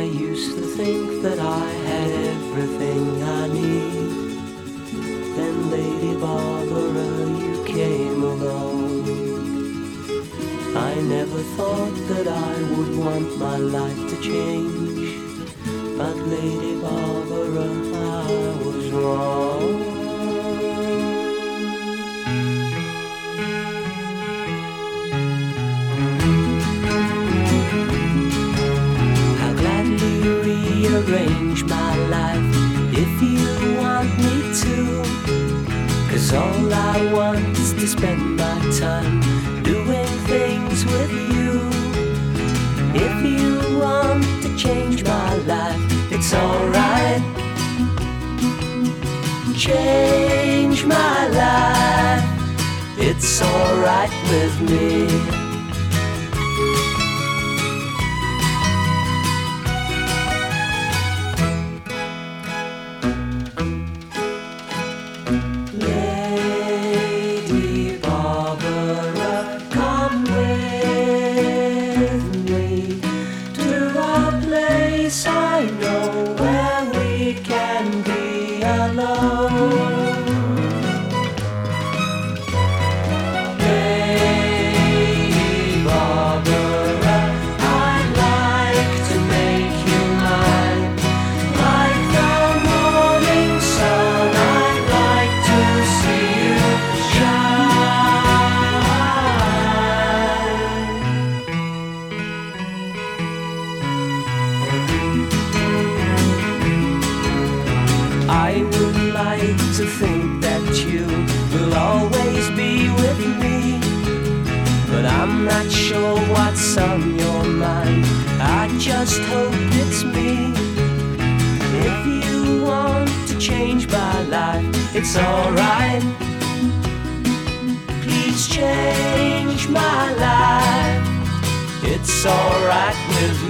I used to think that I had everything I need. Then Lady Barbara, you came along. I never thought that I would want my life to change, but Lady Barbara, I was wrong. I'll gladly rearrange my life if you want me to, 'cause all I want is to spend my time doing things with you. If you want to change my life, it's alright. Change my life, it's alright with me. Lady Barbara, come with me to a place I know where we can be alone. Lady Barbara, I'd like to make you mine. Like the morning sun, I'd like to see you shine. I would like to think that you will always be with me, but I'm not sure what's on your mind. I just hope it's me. If you want to change my life, it's alright. Please change my life, it's alright with